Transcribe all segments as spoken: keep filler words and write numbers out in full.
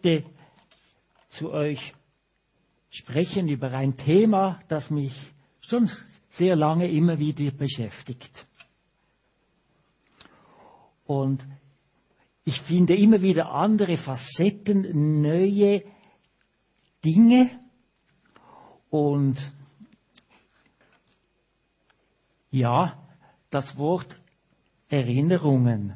möchte zu euch sprechen über ein Thema, das mich schon sehr lange immer wieder beschäftigt. Und ich finde immer wieder andere Facetten, neue Dinge. Und ja, das Wort Erinnerungen.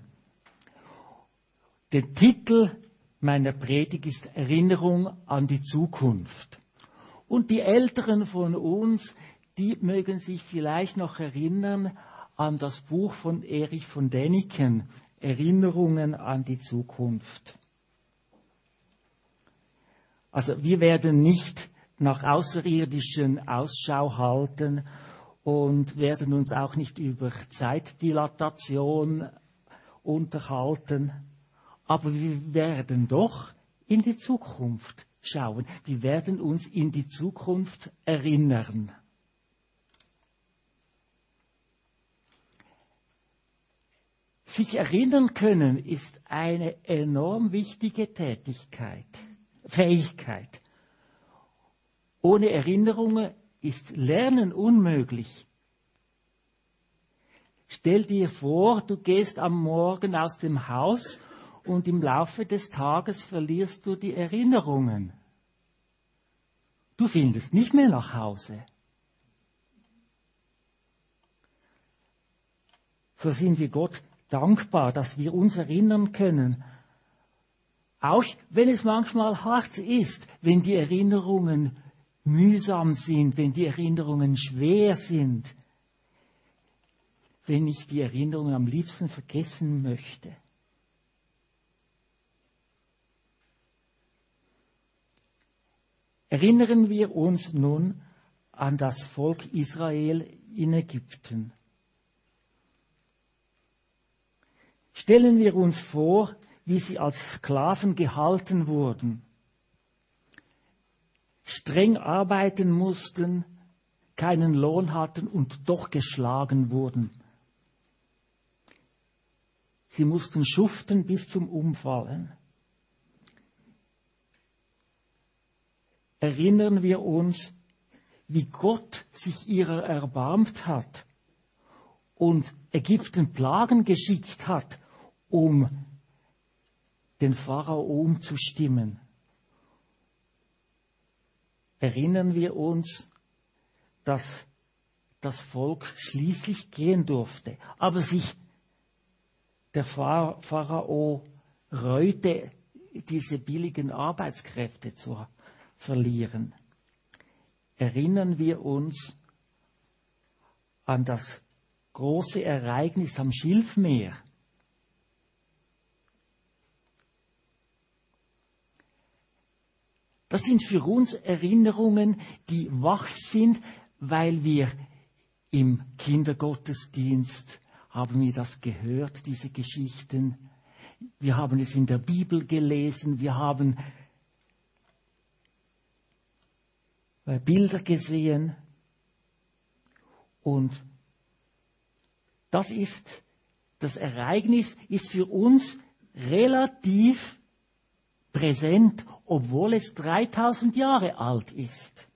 Der Titel meiner Predigt ist Erinnerung an die Zukunft. Und die Älteren von uns, die mögen sich vielleicht noch erinnern an das Buch von Erich von Däniken, Erinnerungen an die Zukunft. Also wir werden nicht nach Außerirdischen Ausschau halten und werden uns auch nicht über Zeitdilatation unterhalten, aber wir werden doch in die Zukunft schauen. Wir werden uns in die Zukunft erinnern. Sich erinnern können ist eine enorm wichtige Tätigkeit, Fähigkeit. Ohne Erinnerungen ist Lernen unmöglich. Stell dir vor, du gehst am Morgen aus dem Haus und im Laufe des Tages verlierst du die Erinnerungen. Du findest nicht mehr nach Hause. So sind wir Gott dankbar, dass wir uns erinnern können. Auch wenn es manchmal hart ist, wenn die Erinnerungen mühsam sind, wenn die Erinnerungen schwer sind, wenn ich die Erinnerungen am liebsten vergessen möchte. Erinnern wir uns nun an das Volk Israel in Ägypten. Stellen wir uns vor, wie sie als Sklaven gehalten wurden, streng arbeiten mussten, keinen Lohn hatten und doch geschlagen wurden. Sie mussten schuften bis zum Umfallen. Erinnern wir uns, wie Gott sich ihrer erbarmt hat und Ägypten Plagen geschickt hat, um den Pharao umzustimmen. Erinnern wir uns, dass das Volk schließlich gehen durfte, aber sich der Pharao reute, diese billigen Arbeitskräfte zu verlieren. Erinnern wir uns an das große Ereignis am Schilfmeer. Das sind für uns Erinnerungen, die wach sind, weil wir im Kindergottesdienst haben wir das gehört, diese Geschichten. Wir haben es in der Bibel gelesen, wir haben Bilder gesehen. Und das ist, das Ereignis ist für uns relativ präsent, obwohl es dreitausend Jahre alt ist.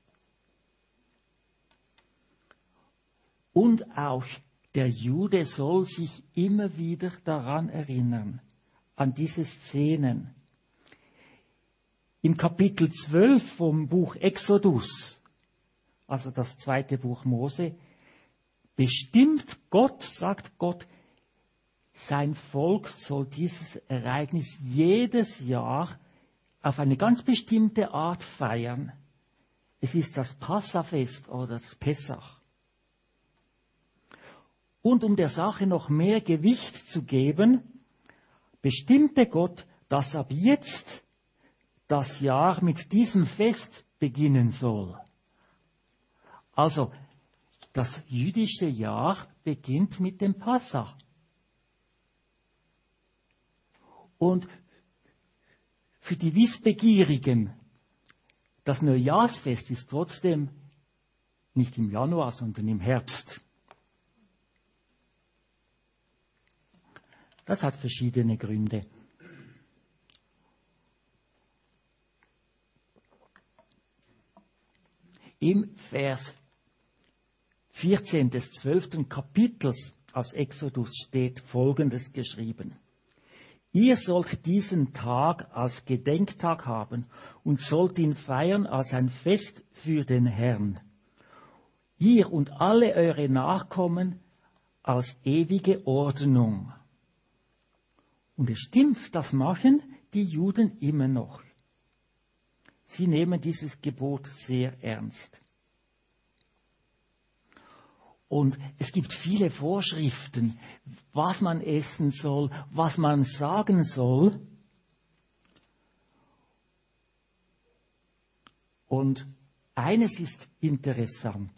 Und auch der Jude soll sich immer wieder daran erinnern, an diese Szenen. Im Kapitel zwölf vom Buch Exodus, also das zweite Buch Mose, bestimmt Gott, sagt Gott, sein Volk soll dieses Ereignis jedes Jahr auf eine ganz bestimmte Art feiern. Es ist das Passafest oder das Pessach. Und um der Sache noch mehr Gewicht zu geben, bestimmte Gott, dass ab jetzt das Jahr mit diesem Fest beginnen soll. Also, das jüdische Jahr beginnt mit dem Passach. Und für die Wissbegierigen, das Neujahrsfest ist trotzdem nicht im Januar, sondern im Herbst. Das hat verschiedene Gründe. Im Vers vierzehn des zwölften Kapitels aus Exodus steht Folgendes geschrieben. Ihr sollt diesen Tag als Gedenktag haben und sollt ihn feiern als ein Fest für den Herrn. Ihr und alle eure Nachkommen als ewige Ordnung. Und es stimmt, das machen die Juden immer noch. Sie nehmen dieses Gebot sehr ernst. Und es gibt viele Vorschriften, was man essen soll, was man sagen soll. Und eines ist interessant.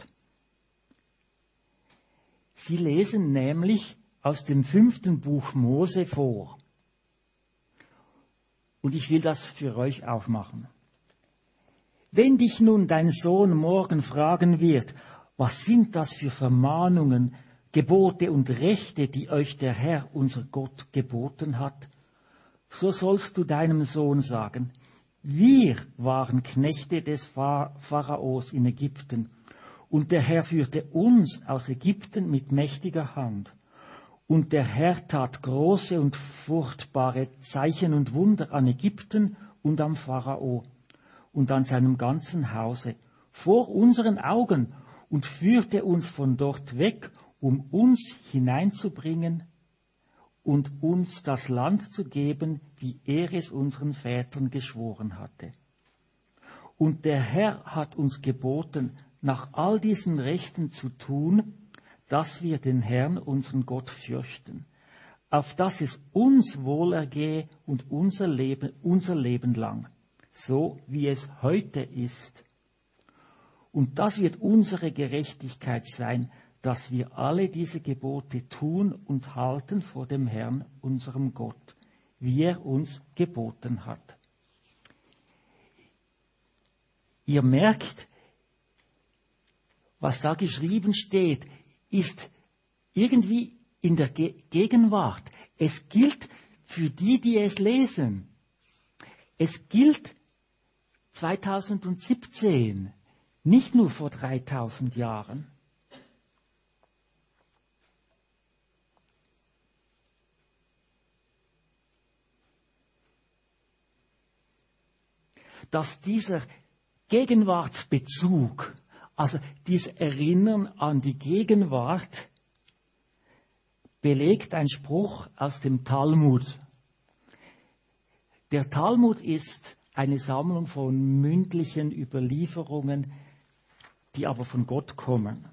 Sie lesen nämlich aus dem fünften Buch Mose vor. Und ich will das für euch auch machen. Wenn dich nun dein Sohn morgen fragen wird, was sind das für Vermahnungen, Gebote und Rechte, die euch der Herr, unser Gott, geboten hat? So sollst du deinem Sohn sagen, wir waren Knechte des Pharaos in Ägypten, und der Herr führte uns aus Ägypten mit mächtiger Hand. Und der Herr tat große und furchtbare Zeichen und Wunder an Ägypten und am Pharao und an seinem ganzen Hause, vor unseren Augen, und führte uns von dort weg, um uns hineinzubringen und uns das Land zu geben, wie er es unseren Vätern geschworen hatte. Und der Herr hat uns geboten, nach all diesen Rechten zu tun, dass wir den Herrn, unseren Gott, fürchten, auf dass es uns wohlergehe und unser Leben, unser Leben lang, so wie es heute ist. Und das wird unsere Gerechtigkeit sein, dass wir alle diese Gebote tun und halten vor dem Herrn, unserem Gott, wie er uns geboten hat. Ihr merkt, was da geschrieben steht, ist irgendwie in der Ge- Gegenwart. Es gilt für die, die es lesen. Es gilt zweitausendsiebzehn. Nicht nur vor dreitausend Jahren. Dass dieser Gegenwartsbezug, also dieses Erinnern an die Gegenwart, belegt ein Spruch aus dem Talmud. Der Talmud ist eine Sammlung von mündlichen Überlieferungen, die aber von Gott kommen.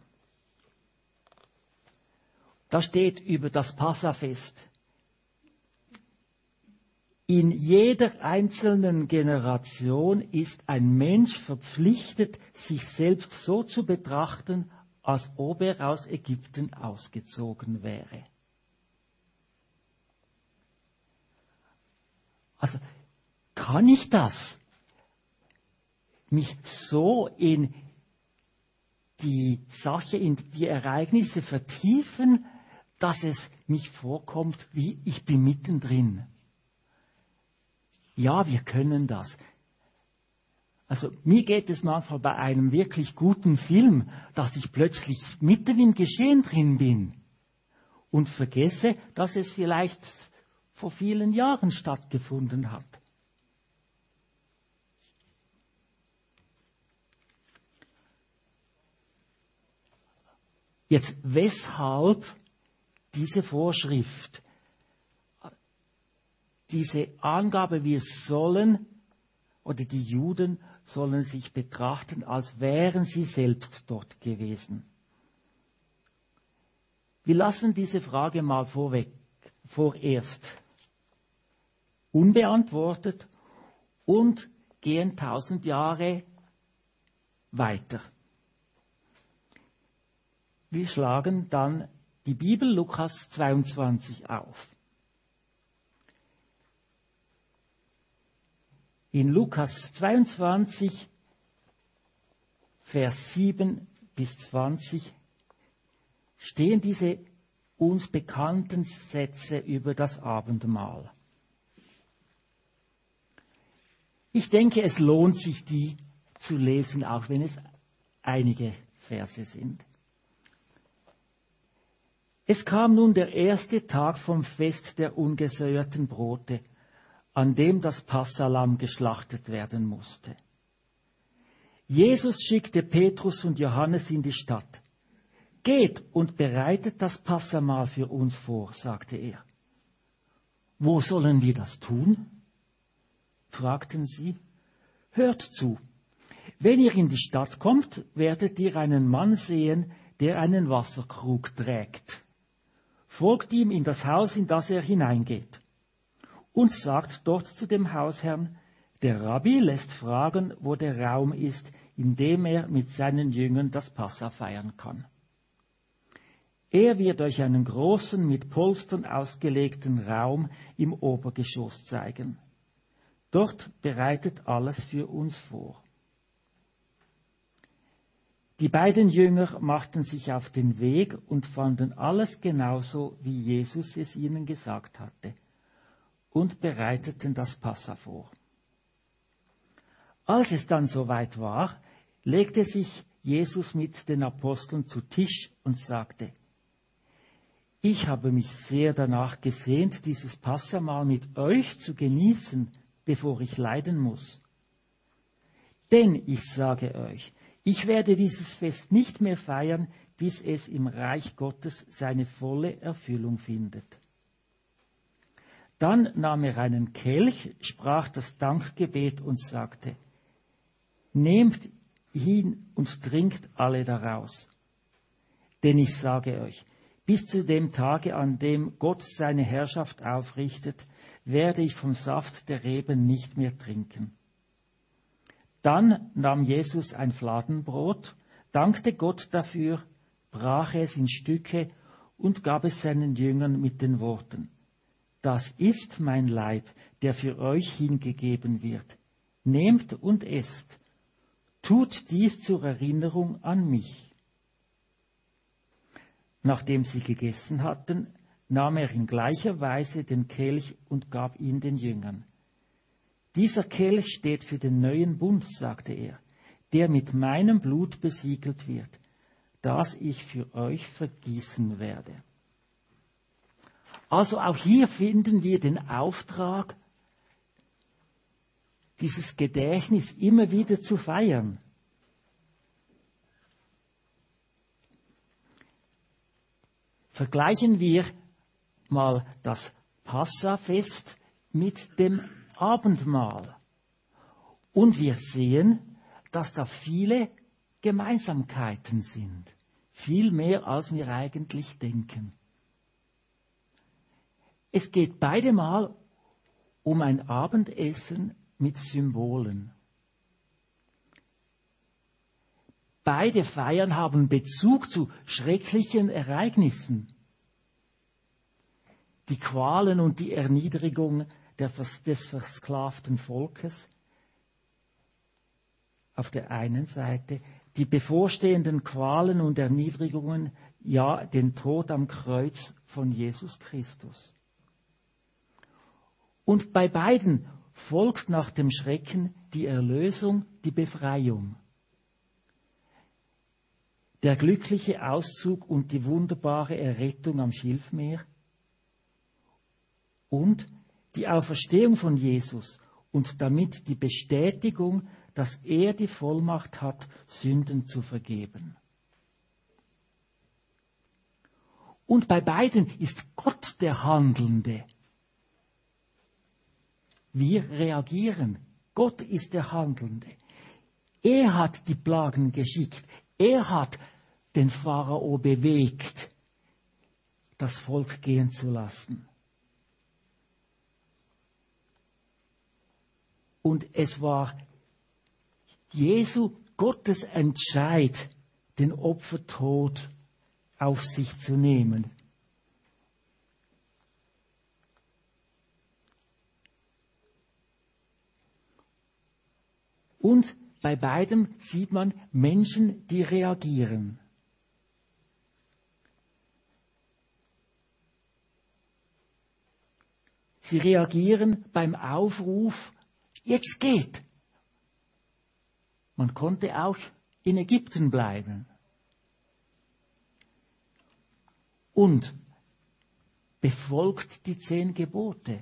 Da steht über das Passafest: In jeder einzelnen Generation ist ein Mensch verpflichtet, sich selbst so zu betrachten, als ob er aus Ägypten ausgezogen wäre. Also, kann ich das? Mich so in die Sache, in die Ereignisse vertiefen, dass es mich vorkommt, wie ich bin mittendrin. Ja, wir können das. Also mir geht es manchmal bei einem wirklich guten Film, dass ich plötzlich mitten im Geschehen drin bin und vergesse, dass es vielleicht vor vielen Jahren stattgefunden hat. Jetzt, weshalb diese Vorschrift, diese Angabe, wir sollen, oder die Juden sollen sich betrachten, als wären sie selbst dort gewesen? Wir lassen diese Frage mal vorweg, vorerst unbeantwortet und gehen tausend Jahre weiter. Wir schlagen dann die Bibel Lukas zweiundzwanzig auf. In Lukas zweiundzwanzig, Vers sieben bis zwanzig stehen diese uns bekannten Sätze über das Abendmahl. Ich denke, es lohnt sich, die zu lesen, auch wenn es einige Verse sind. Es kam nun der erste Tag vom Fest der ungesäuerten Brote, an dem das Passalamm geschlachtet werden musste. Jesus schickte Petrus und Johannes in die Stadt. Geht und bereitet das Passamahl für uns vor, sagte er. Wo sollen wir das tun? Fragten sie. Hört zu. Wenn ihr in die Stadt kommt, werdet ihr einen Mann sehen, der einen Wasserkrug trägt. Folgt ihm in das Haus, in das er hineingeht. Und sagt dort zu dem Hausherrn, der Rabbi lässt fragen, wo der Raum ist, in dem er mit seinen Jüngern das Passa feiern kann. Er wird euch einen großen, mit Polstern ausgelegten Raum im Obergeschoss zeigen. Dort bereitet alles für uns vor. Die beiden Jünger machten sich auf den Weg und fanden alles genauso, wie Jesus es ihnen gesagt hatte, und bereiteten das Passa vor. Als es dann soweit war, legte sich Jesus mit den Aposteln zu Tisch und sagte, ich habe mich sehr danach gesehnt, dieses Passamahl mit euch zu genießen, bevor ich leiden muss. Denn ich sage euch, ich werde dieses Fest nicht mehr feiern, bis es im Reich Gottes seine volle Erfüllung findet. Dann nahm er einen Kelch, sprach das Dankgebet und sagte, nehmt hin und trinkt alle daraus. Denn ich sage euch, bis zu dem Tage, an dem Gott seine Herrschaft aufrichtet, werde ich vom Saft der Reben nicht mehr trinken. Dann nahm Jesus ein Fladenbrot, dankte Gott dafür, brach es in Stücke und gab es seinen Jüngern mit den Worten, das ist mein Leib, der für euch hingegeben wird. Nehmt und esst. Tut dies zur Erinnerung an mich. Nachdem sie gegessen hatten, nahm er in gleicher Weise den Kelch und gab ihn den Jüngern. Dieser Kelch steht für den neuen Bund, sagte er, der mit meinem Blut besiegelt wird, das ich für euch vergießen werde. Also auch hier finden wir den Auftrag, dieses Gedächtnis immer wieder zu feiern. Vergleichen wir mal das Passafest mit dem Abendmahl. Und wir sehen, dass da viele Gemeinsamkeiten sind. Viel mehr, als wir eigentlich denken. Es geht beide Mal um ein Abendessen mit Symbolen. Beide Feiern haben Bezug zu schrecklichen Ereignissen. Die Qualen und die Erniedrigung der, des versklavten Volkes auf der einen Seite, die bevorstehenden Qualen und Erniedrigungen, ja, den Tod am Kreuz von Jesus Christus. Und bei beiden folgt nach dem Schrecken die Erlösung, die Befreiung. Der glückliche Auszug und die wunderbare Errettung am Schilfmeer und die Auferstehung von Jesus und damit die Bestätigung, dass er die Vollmacht hat, Sünden zu vergeben. Und bei beiden ist Gott der Handelnde. Wir reagieren. Gott ist der Handelnde. Er hat die Plagen geschickt. Er hat den Pharao bewegt, das Volk gehen zu lassen. Und es war Jesu, Gottes Entscheid, den Opfertod auf sich zu nehmen. Und bei beidem sieht man Menschen, die reagieren. Sie reagieren beim Aufruf, jetzt geht. Man konnte auch in Ägypten bleiben. Und befolgt die zehn Gebote.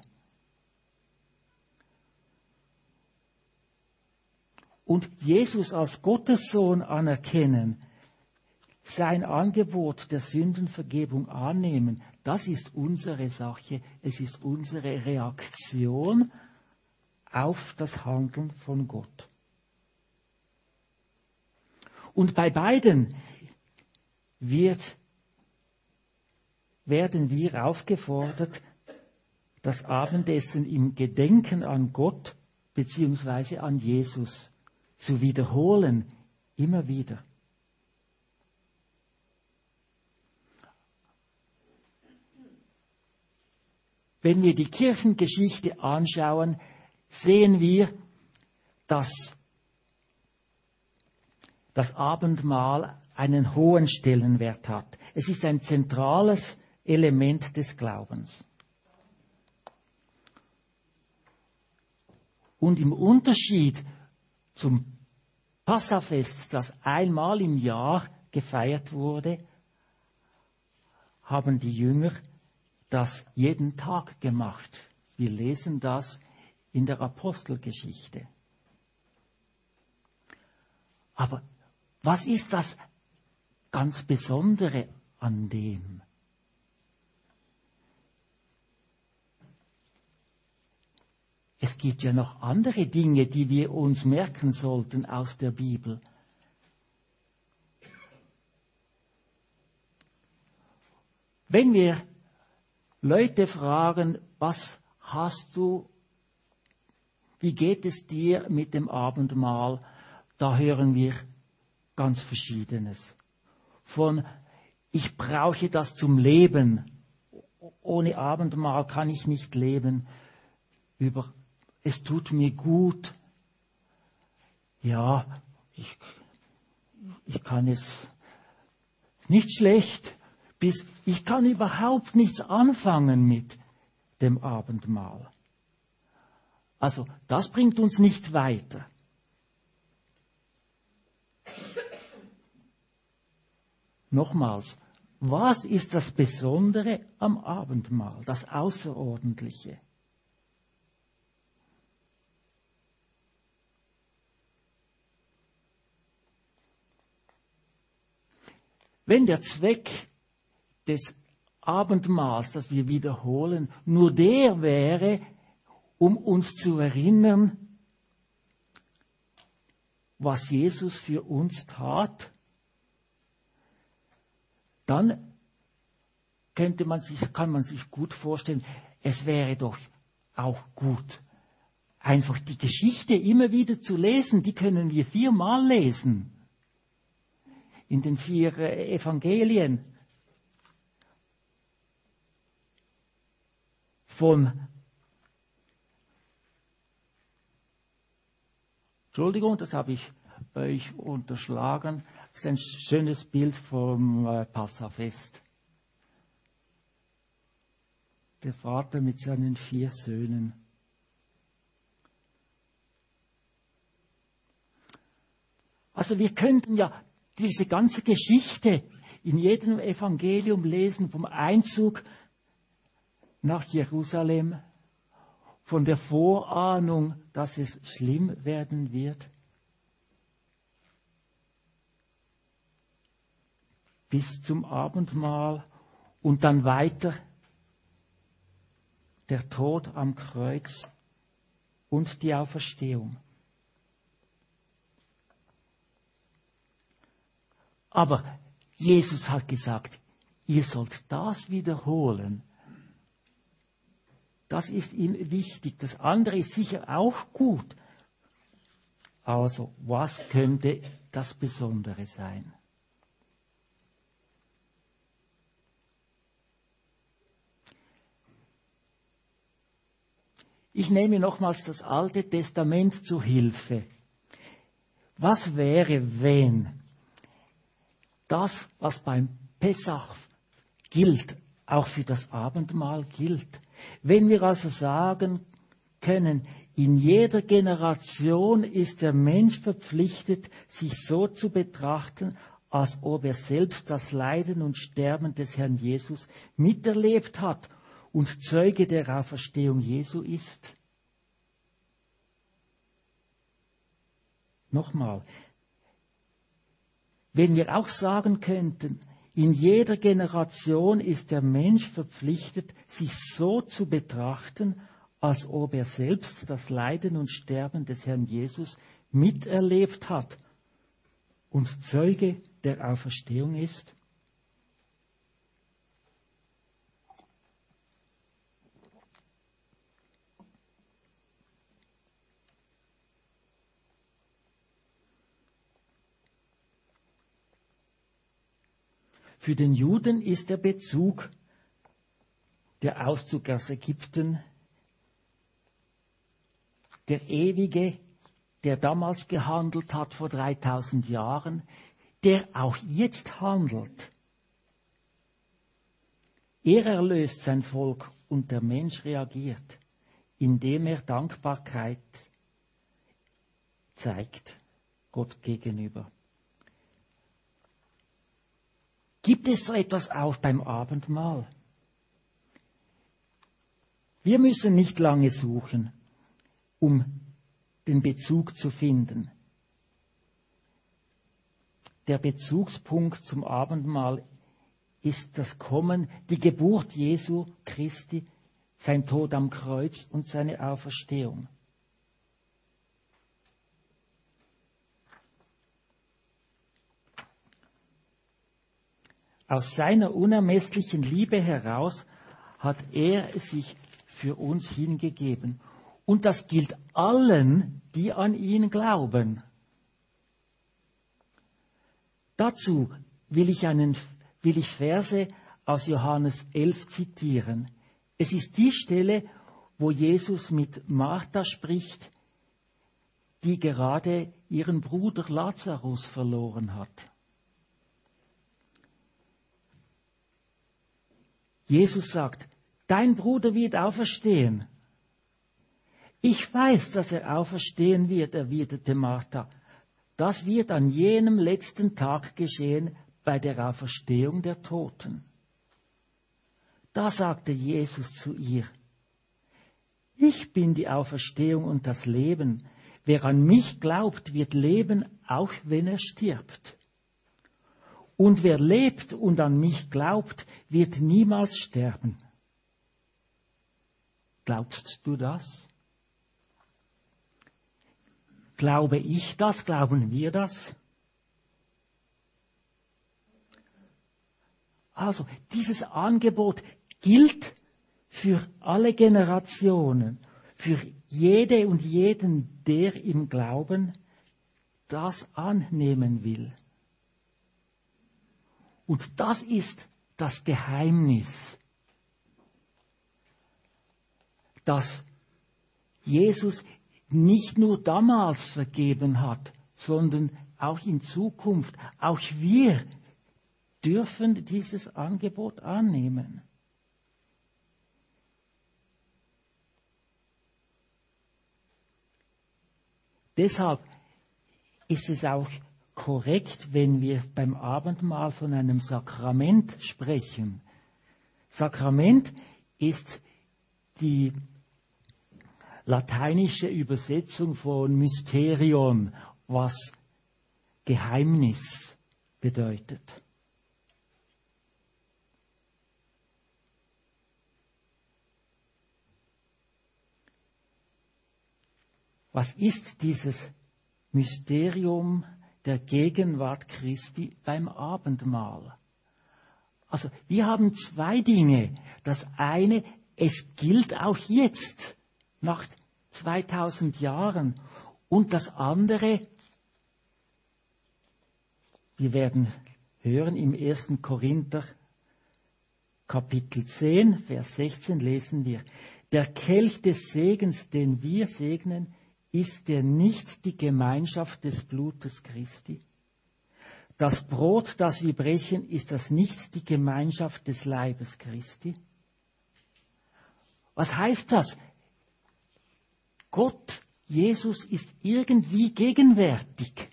Und Jesus als Gottessohn anerkennen, sein Angebot der Sündenvergebung annehmen, das ist unsere Sache, es ist unsere Reaktion auf das Handeln von Gott. Und bei beiden wird, werden wir aufgefordert, das Abendessen im Gedenken an Gott bzw. an Jesus zu wiederholen, immer wieder. Wenn wir die Kirchengeschichte anschauen, sehen wir, dass das Abendmahl einen hohen Stellenwert hat. Es ist ein zentrales Element des Glaubens. Und im Unterschied zum Passafest, das einmal im Jahr gefeiert wurde, haben die Jünger das jeden Tag gemacht. Wir lesen das in der Apostelgeschichte. Aber was ist das ganz Besondere an dem? Es gibt ja noch andere Dinge, die wir uns merken sollten aus der Bibel. Wenn wir Leute fragen, was hast du, wie geht es dir mit dem Abendmahl, da hören wir ganz Verschiedenes. Von, ich brauche das zum Leben, ohne Abendmahl kann ich nicht leben, über, es tut mir gut, ja, ich, ich kann es nicht schlecht, bis ich kann überhaupt nichts anfangen mit dem Abendmahl. Also das bringt uns nicht weiter. Nochmals, was ist das Besondere am Abendmahl, das Außerordentliche? Wenn der Zweck des Abendmahls, das wir wiederholen, nur der wäre, um uns zu erinnern, was Jesus für uns tat, dann könnte man sich, kann man sich gut vorstellen, es wäre doch auch gut, einfach die Geschichte immer wieder zu lesen. Die können wir viermal lesen in den vier Evangelien. Von, Entschuldigung, das habe ich euch unterschlagen, das ist ein schönes Bild vom äh, Passafest. Der Vater mit seinen vier Söhnen. Also wir könnten ja diese ganze Geschichte in jedem Evangelium lesen, vom Einzug nach Jerusalem, von der Vorahnung, dass es schlimm werden wird, bis zum Abendmahl und dann weiter der Tod am Kreuz und die Auferstehung. Aber Jesus hat gesagt, ihr sollt das wiederholen. Das ist ihm wichtig. Das andere ist sicher auch gut. Also, was könnte das Besondere sein? Ich nehme nochmals das Alte Testament zu Hilfe. Was wäre, wenn das, was beim Pessach gilt, auch für das Abendmahl gilt? Wenn wir also sagen können, In jeder Generation ist der Mensch verpflichtet, sich so zu betrachten, als ob er selbst das Leiden und Sterben des Herrn Jesus miterlebt hat und Zeuge der Auferstehung Jesu ist. Nochmal, wenn wir auch sagen könnten, in jeder Generation ist der Mensch verpflichtet, sich so zu betrachten, als ob er selbst das Leiden und Sterben des Herrn Jesus miterlebt hat und Zeuge der Auferstehung ist. Für den Juden ist der Bezug, der Auszug aus Ägypten, der Ewige, der damals gehandelt hat vor dreitausend Jahren, der auch jetzt handelt. Er erlöst sein Volk und der Mensch reagiert, indem er Dankbarkeit zeigt Gott gegenüber. Gibt es so etwas auch beim Abendmahl? Wir müssen nicht lange suchen, um den Bezug zu finden. Der Bezugspunkt zum Abendmahl ist das Kommen, die Geburt Jesu Christi, sein Tod am Kreuz und seine Auferstehung. Aus seiner unermesslichen Liebe heraus hat er sich für uns hingegeben. Und das gilt allen, die an ihn glauben. Dazu will ich, einen, will ich Verse aus Johannes elf zitieren. Es ist die Stelle, wo Jesus mit Martha spricht, die gerade ihren Bruder Lazarus verloren hat. Jesus sagt, dein Bruder wird auferstehen. Ich weiß, dass er auferstehen wird, erwiderte Martha. Das wird an jenem letzten Tag geschehen, bei der Auferstehung der Toten. Da sagte Jesus zu ihr, ich bin die Auferstehung und das Leben. Wer an mich glaubt, wird leben, auch wenn er stirbt. Und wer lebt und an mich glaubt, wird niemals sterben. Glaubst du das? Glaube ich das? Glauben wir das? Also, dieses Angebot gilt für alle Generationen, für jede und jeden, der im Glauben das annehmen will. Und das ist das Geheimnis, dass Jesus nicht nur damals vergeben hat, sondern auch in Zukunft. Auch wir dürfen dieses Angebot annehmen. Deshalb ist es auch korrekt, wenn wir beim Abendmahl von einem Sakrament sprechen. Sakrament ist die lateinische Übersetzung von Mysterion, was Geheimnis bedeutet. Was ist dieses Mysterium der Gegenwart Christi beim Abendmahl? Also wir haben zwei Dinge. Das eine, es gilt auch jetzt, nach zweitausend Jahren. Und das andere, wir werden hören im ersten Korinther Kapitel zehn, Vers sechzehn lesen wir, der Kelch des Segens, den wir segnen, ist der nicht die Gemeinschaft des Blutes Christi? Das Brot, das wir brechen, ist das nicht die Gemeinschaft des Leibes Christi? Was heißt das? Gott, Jesus ist irgendwie gegenwärtig.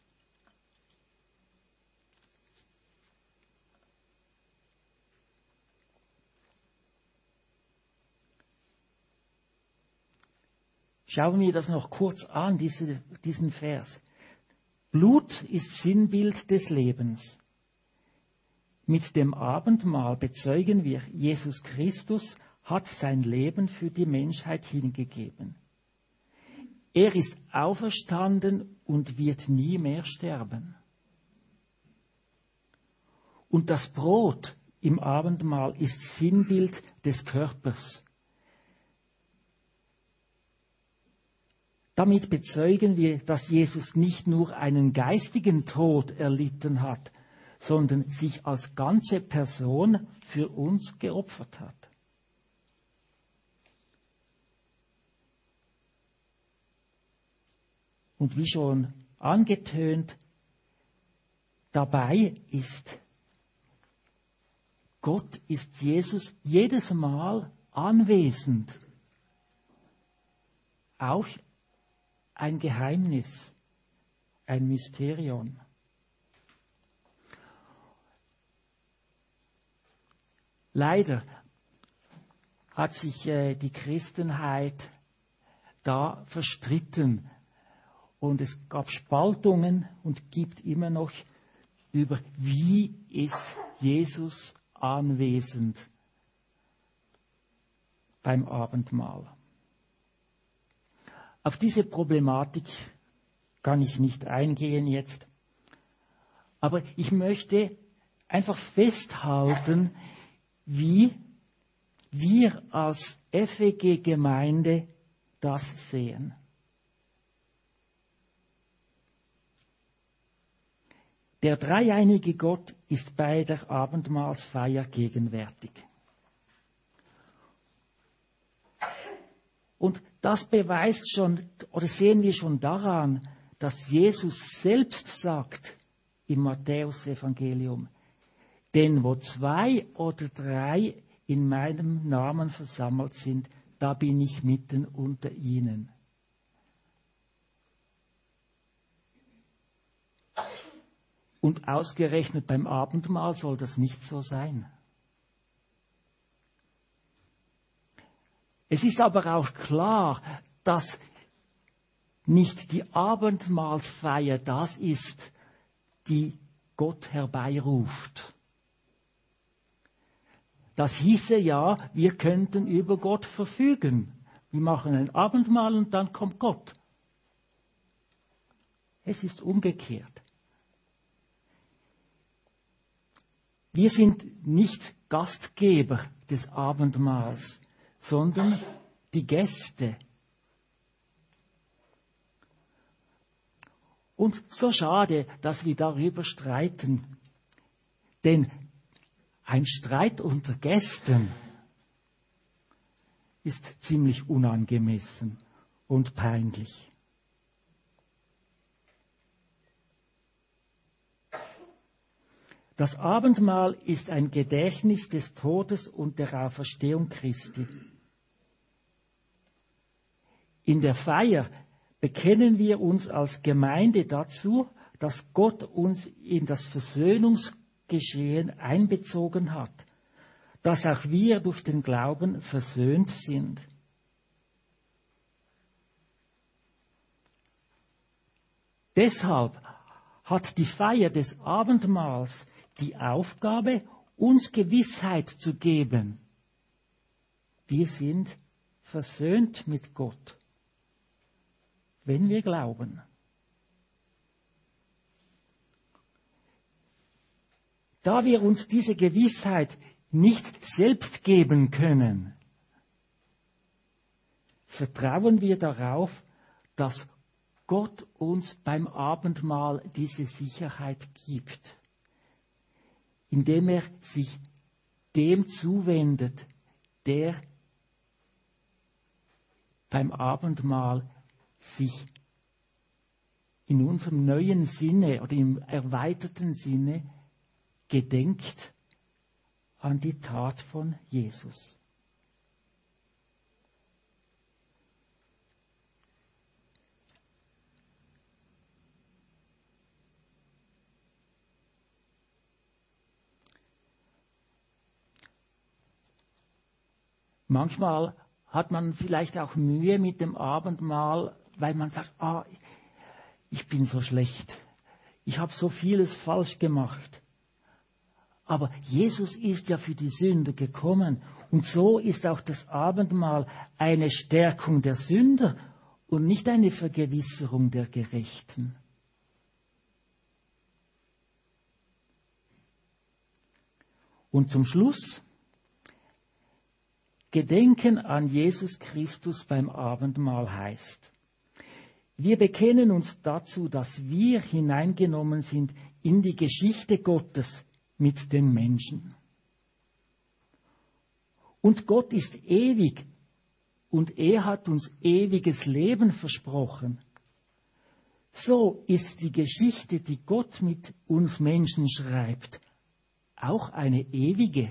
Schauen wir das noch kurz an, diese, diesen Vers. Blut ist Sinnbild des Lebens. Mit dem Abendmahl bezeugen wir, Jesus Christus hat sein Leben für die Menschheit hingegeben. Er ist auferstanden und wird nie mehr sterben. Und das Brot im Abendmahl ist Sinnbild des Körpers. Damit bezeugen wir, dass Jesus nicht nur einen geistigen Tod erlitten hat, sondern sich als ganze Person für uns geopfert hat. Und wie schon angetönt, dabei ist, Gott ist Jesus jedes Mal anwesend. Auch ein Geheimnis, ein Mysterium. Leider hat sich äh, die Christenheit da verstritten und es gab Spaltungen und gibt immer noch über, wie ist Jesus anwesend beim Abendmahl. Auf diese Problematik kann ich nicht eingehen jetzt, aber ich möchte einfach festhalten, wie wir als F E G-Gemeinde das sehen. Der dreieinige Gott ist bei der Abendmahlsfeier gegenwärtig. Und das beweist schon, oder sehen wir schon daran, dass Jesus selbst sagt im Matthäus-Evangelium, denn wo zwei oder drei in meinem Namen versammelt sind, da bin ich mitten unter ihnen. Und ausgerechnet beim Abendmahl soll das nicht so sein. Es ist aber auch klar, dass nicht die Abendmahlsfeier das ist, die Gott herbeiruft. Das hieße ja, wir könnten über Gott verfügen. Wir machen ein Abendmahl und dann kommt Gott. Es ist umgekehrt. Wir sind nicht Gastgeber des Abendmahls, sondern die Gäste. Und so schade, dass wir darüber streiten. Denn ein Streit unter Gästen ist ziemlich unangemessen und peinlich. Das Abendmahl ist ein Gedächtnis des Todes und der Auferstehung Christi. In der Feier bekennen wir uns als Gemeinde dazu, dass Gott uns in das Versöhnungsgeschehen einbezogen hat, dass auch wir durch den Glauben versöhnt sind. Deshalb hat die Feier des Abendmahls die Aufgabe, uns Gewissheit zu geben. Wir sind versöhnt mit Gott, wenn wir glauben. Da wir uns diese Gewissheit nicht selbst geben können, vertrauen wir darauf, dass Gott uns beim Abendmahl diese Sicherheit gibt, indem er sich dem zuwendet, der beim Abendmahl sich in unserem neuen Sinne oder im erweiterten Sinne gedenkt an die Tat von Jesus. Manchmal hat man vielleicht auch Mühe mit dem Abendmahl, weil man sagt, ah, ich bin so schlecht. Ich habe so vieles falsch gemacht. Aber Jesus ist ja für die Sünder gekommen. Und so ist auch das Abendmahl eine Stärkung der Sünder und nicht eine Vergewisserung der Gerechten. Und zum Schluss, Gedenken an Jesus Christus beim Abendmahl heißt, wir bekennen uns dazu, dass wir hineingenommen sind in die Geschichte Gottes mit den Menschen. Und Gott ist ewig und er hat uns ewiges Leben versprochen. So ist die Geschichte, die Gott mit uns Menschen schreibt, auch eine ewige.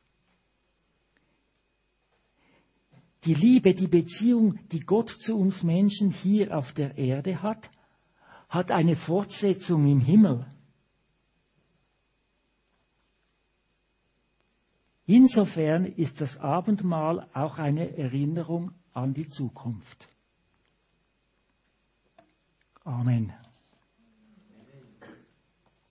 Die Liebe, die Beziehung, die Gott zu uns Menschen hier auf der Erde hat, hat eine Fortsetzung im Himmel. Insofern ist das Abendmahl auch eine Erinnerung an die Zukunft. Amen.